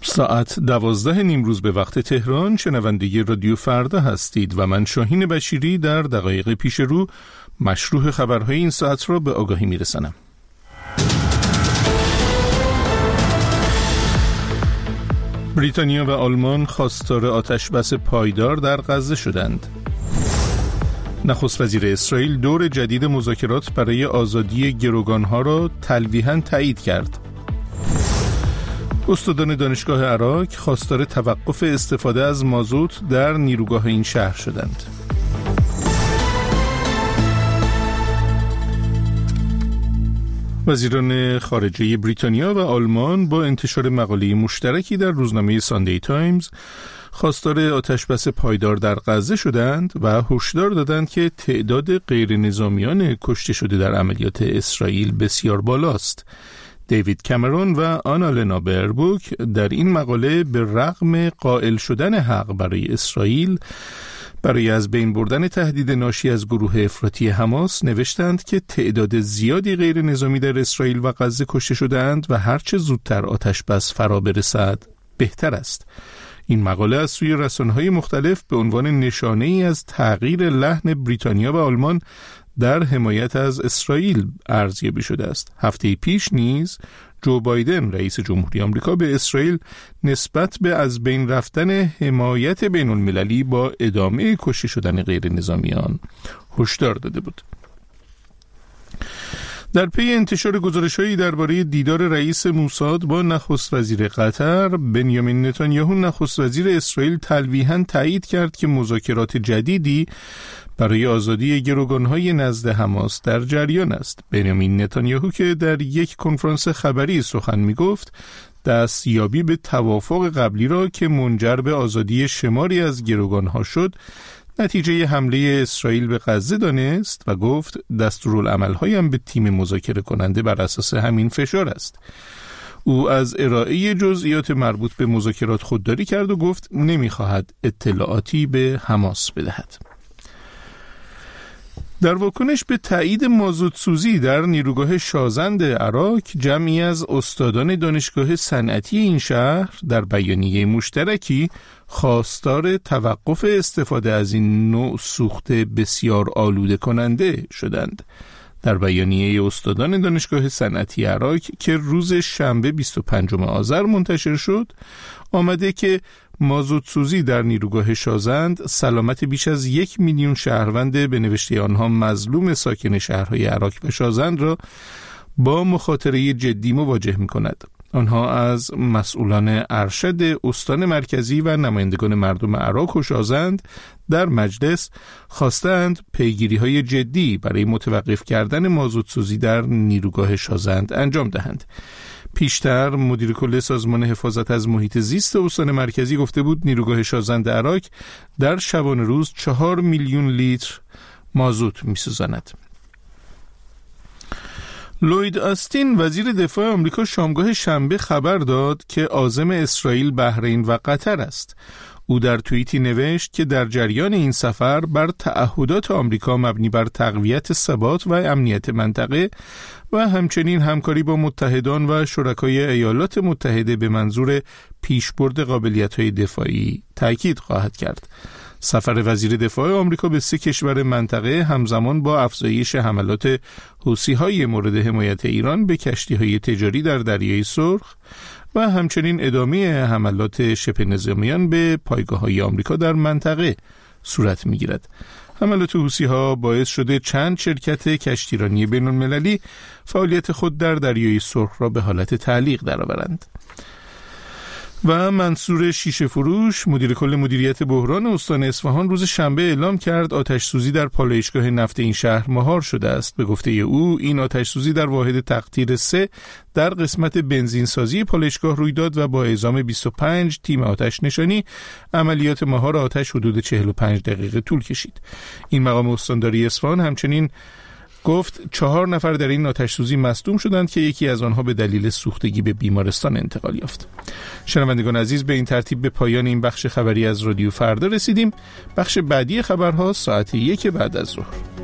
ساعت 12 نیمروز به وقت تهران. شنونده رادیو فردا هستید و من شاهین بشیری در دقایق پیش رو مشروح خبرهای این ساعت را به آگاهی میرسانم. بریتانیا و آلمان خواستار آتشبس پایدار در غزه شدند. نخست وزیر اسرائیل دور جدید مذاکرات برای آزادی گروگانها را تلویحاً تایید کرد. استادان دانشگاه عراق خواستار توقف استفاده از مازوت در نیروگاه این شهر شدند. وزیران خارجه بریتانیا و آلمان با انتشار مقاله مشترکی در روزنامه ساندی تایمز خواستار آتشبس پایدار در غزه شدند و هشدار دادند که تعداد غیر نظامیان کشته شده در عملیات اسرائیل بسیار بالاست. دیوید کامرون و آنالنا بربوک در این مقاله به رغم قائل شدن حق برای اسرائیل برای از بین بردن تهدید ناشی از گروه افراطی حماس نوشتند که تعداد زیادی غیر نظامی در اسرائیل و غزه کشته شدند و هرچه زودتر آتشبس فرا برسد بهتر است. این مقاله از سوی رسانه‌های مختلف به عنوان نشانه‌ای از تغییر لحن بریتانیا و آلمان در حمایت از اسرائیل ارزیابی شده است. هفته پیش نیز جو بایدن رئیس جمهوری آمریکا به اسرائیل نسبت به از بین رفتن حمایت بین المللی با ادامه کشته شدن غیر نظامیان هشدار داده بود. در پی انتشار گزارش‌هایی درباره دیدار رئیس موساد با نخست وزیر قطر، بنیامین نتانیاهو نخست وزیر اسرائیل تلویحاً تایید کرد که مذاکرات جدیدی برای آزادی گروگان‌های نزد حماس در جریان است. بنیامین نتانیاهو که در یک کنفرانس خبری سخن می‌گفت، دستیابی به توافق قبلی را که منجر به آزادی شماری از گروگان‌ها شد، نتیجه حمله اسرائیل به غزه دانست و گفت دستورالعمل‌هایم به تیم مذاکره کننده بر اساس همین فشار است. او از ارائه جزئیات مربوط به مذاکرات خودداری کرد و گفت نمی‌خواهد اطلاعاتی به حماس بدهد. در واکنش به تایید مازوت سوزی در نیروگاه شازند عراق، جمعی از استادان دانشگاه صنعتی این شهر در بیانیه مشترکی خواستار توقف استفاده از این نوع سوخت بسیار آلوده کننده شدند. در بیانیه استادان دانشگاه صنعتی عراق که روز شنبه 25 آذر منتشر شد، آمده که مازوت سوزی در نیروگاه شازند سلامت بیش از 1 میلیون شهروند به نوشته آنها مظلوم ساکن شهرهای عراق و شازند را با مخاطره جدی مواجه می‌کند. آنها از مسئولان ارشد استان مرکزی و نمایندگان مردم عراق و شازند در مجلس خواستند پیگیری‌های جدی برای متوقف کردن مازوت سوزی در نیروگاه شازند انجام دهند. پیشتر مدیر کل سازمان حفاظت از محیط زیست استان مرکزی گفته بود نیروگاه شازند عراق در شبانه روز 4 میلیون لیتر مازوت می‌سوزاند. لوید آستین وزیر دفاع آمریکا شامگاه شنبه خبر داد که عازم اسرائیل، بحرین و قطر است. او در توییتی نوشت که در جریان این سفر بر تعهدات آمریکا مبنی بر تقویت ثبات و امنیت منطقه و همچنین همکاری با متحدان و شرکای ایالات متحده به منظور پیشبرد قابلیت‌های دفاعی تاکید خواهد کرد. سفر وزیر دفاع آمریکا به 3 کشور منطقه همزمان با افزایش حملات حوثی‌های مورد حمایت ایران به کشتی‌های تجاری در دریای سرخ و همچنین ادامه حملات شبه نظامیان به پایگاه‌های آمریکا در منطقه صورت می‌گیرد. حملات حوثی‌ها باعث شده چند شرکت کشتیرانی بین‌المللی فعالیت خود در دریای سرخ را به حالت تعلیق درآورند. و منصور شیشه فروش مدیر کل مدیریت بحران استان اصفهان روز شنبه اعلام کرد آتش سوزی در پالایشگاه نفت این شهر مهار شده است. به گفته او این آتش سوزی در واحد تقطیر 3 در قسمت بنزین سازی پالایشگاه روی داد و با اعزام 25 تیم آتش نشانی عملیات مهار آتش حدود 45 دقیقه طول کشید. این مقام استانداری اصفهان همچنین گفت 4 نفر در این آتش سوزی مصدوم شدند که یکی از آنها به دلیل سوختگی به بیمارستان انتقال یافت. شنوندگان عزیز، به این ترتیب به پایان این بخش خبری از رادیو فردا رسیدیم. بخش بعدی خبرها ساعت 1 بعد از ظهر.